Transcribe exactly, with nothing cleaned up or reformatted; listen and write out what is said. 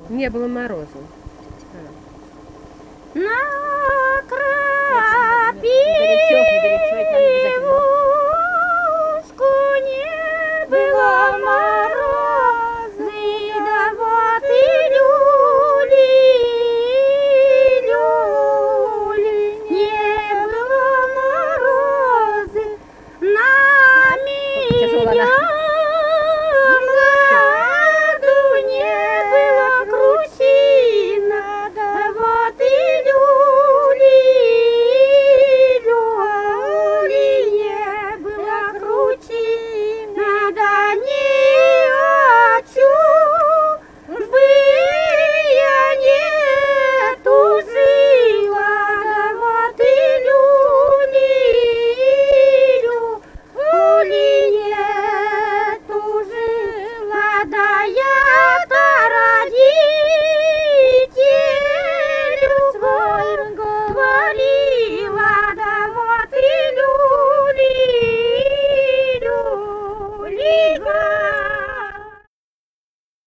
Не было морозу. На крапивушку не было морозы, да вот и люли, люли, не было морозы на меня. Году не было кручина, да вот и люли, люли, не было кручина, да ни о чем бы я не тужила, да вот и люли, люли, не тужила, да я-то родителю своим говорила, да вот и люли, люли,